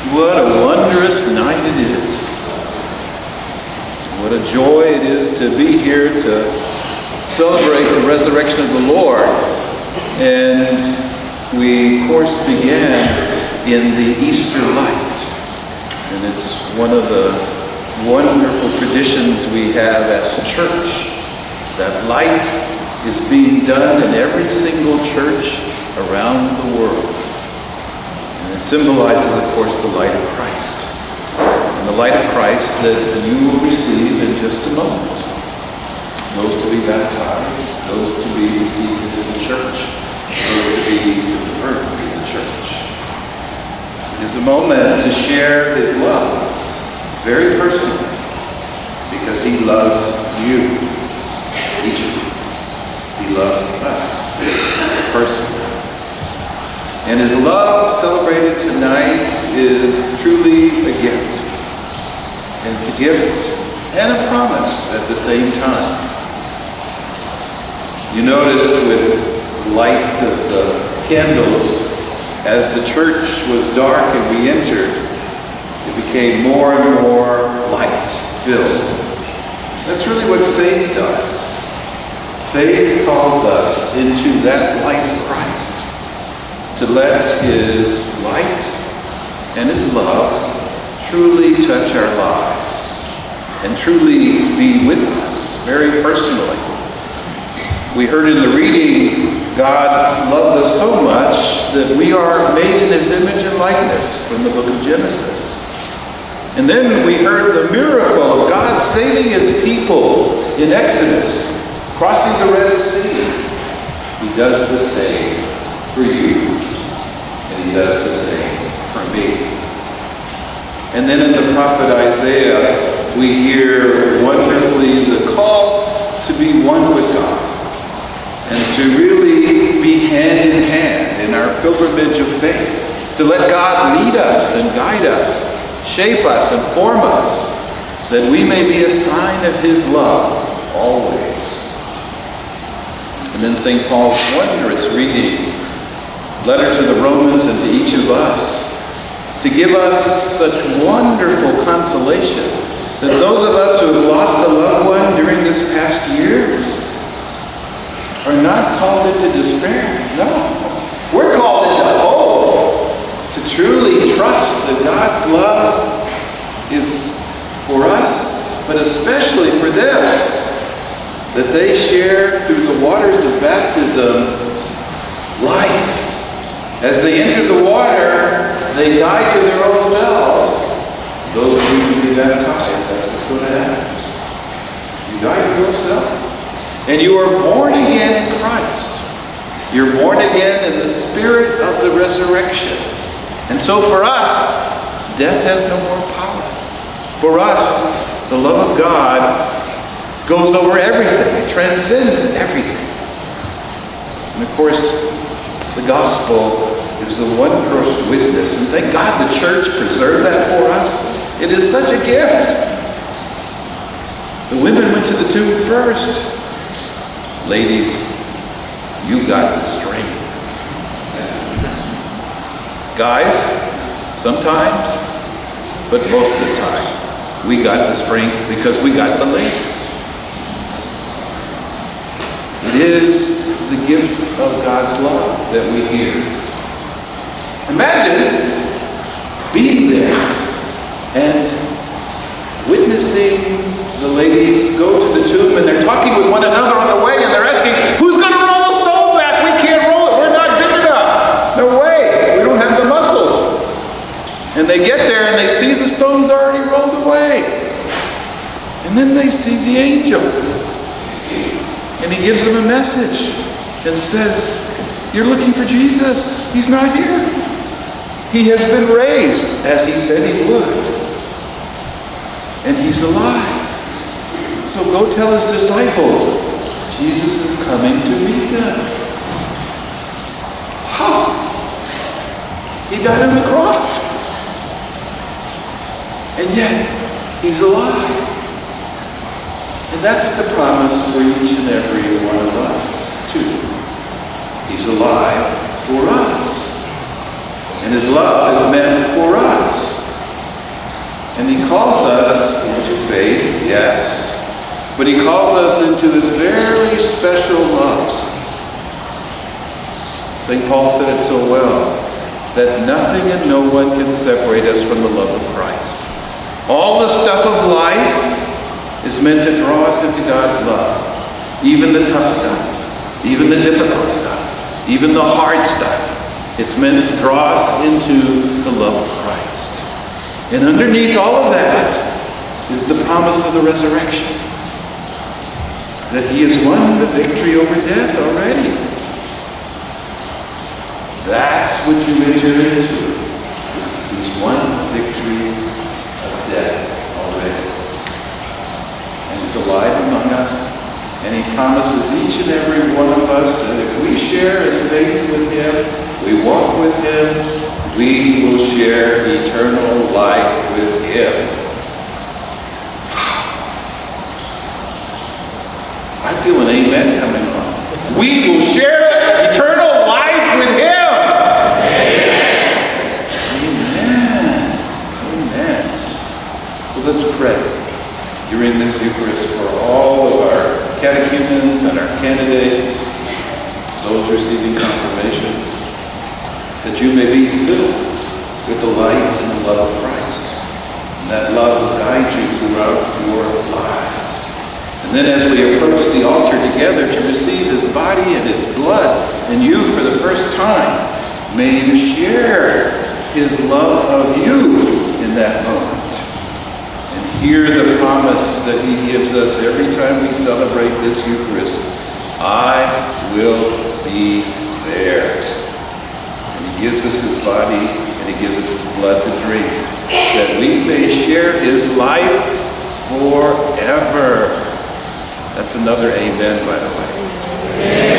What a wondrous night it is. What a joy it is to be here to celebrate the resurrection of the Lord. And we, of course, began in the Easter light. And it's one of the wonderful traditions we have as church. That light is being done in every single church around the world. And it symbolizes, of course, the light of Christ. And the light of Christ that you will receive in just a moment. Those to be baptized, those to be received into the church, those to be converted to the church. It is a moment to share his love, very personally, because he loves you, each of you. He loves us personally. And his love celebrated tonight is truly a gift. And it's a gift and a promise at the same time. You noticed with the light of the candles, as the church was dark and we entered, it became more and more light-filled. That's really what faith does. Faith calls us into that light of Christ, to let his light and his love truly touch our lives and truly be with us very personally. We heard in the reading, God loved us so much that we are made in his image and likeness from the book of Genesis. And then we heard the miracle of God saving his people in Exodus, crossing the Red Sea. He does the same for you, and he does the same for me. And then in the prophet Isaiah, we hear wonderfully the call to be one with God and to really be hand in hand in our pilgrimage of faith, to let God lead us and guide us, shape us and form us, that we may be a sign of his love always. And then St. Paul's wondrous reading, letter to the Romans and to each of us, to give us such wonderful consolation that those of us who have lost a loved one during this past year are not called into despair. No. We're called into hope, to truly trust that God's love is for us, but especially for them, that they share through the waters of baptism life. As they enter the water, they die to their own selves. Those of you who be baptized, that's what's going to happen. You die to your own self. And you are born again in Christ. You're born again in the spirit of the resurrection. And so for us, death has no more power. For us, the love of God goes over everything. It transcends everything. And of course, the gospel is the wondrous witness. And thank God the church preserved that for us. It is such a gift. The women went to the tomb first. Ladies, you got the strength. Guys, sometimes, but most of the time, we got the strength because we got the ladies. It is the gift of God's love that we hear. Imagine being there and witnessing the ladies go to the tomb and they're talking with one another on the way and they're asking, who's going to roll the stone back? We can't roll it. We're not big enough. No way. We don't have the muscles. And they get there and they see the stones already rolled away. And then they see the angel. And he gives them a message and says, you're looking for Jesus. He's not here. He has been raised as he said he would. And he's alive. So go tell his disciples, Jesus is coming to meet them. How? He died on the cross. And yet, he's alive. And that's the promise for each and every one of us, too. He's alive for us. And his love is meant for us. And he calls us into faith, yes, but he calls us into his very special love. St. Paul said it so well, that nothing and no one can separate us from the love of Christ. All the stuff of life is meant to draw us into God's love. Even the tough stuff, even the difficult stuff, even the hard stuff. It's meant to draw us into the love of Christ. And underneath all of that is the promise of the resurrection. That he has won the victory over death already. That's what you enter into. He's won the victory of death already. And he's alive among us. And he promises each and every one of us that if we share in faith with him, we walk with him, we will share eternal life with him. I feel an amen coming on. We will share eternal life with him. Amen. Amen. Amen. So let's pray during this Eucharist for all of our catechumens and our candidates, those receiving confirmation, that you may be filled with the light and the love of Christ. And that love will guide you throughout your lives. And then as we approach the altar together to receive his body and his blood in you for the first time, may you share his love of you in that moment. And hear the promise that he gives us every time we celebrate this Eucharist. I will be there. He gives us his body and he gives us his blood to drink, that we may share his life forever. That's another amen, by the way. Amen.